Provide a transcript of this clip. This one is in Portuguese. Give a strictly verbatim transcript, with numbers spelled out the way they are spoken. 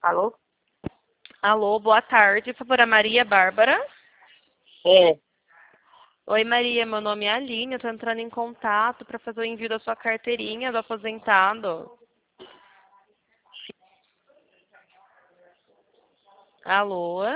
Alô? Alô, boa tarde. Por favor, a Maria Bárbara. É. Oi, Maria. Meu nome é Aline. Eu tô entrando em contato para fazer o envio da sua carteirinha do aposentado. Alô?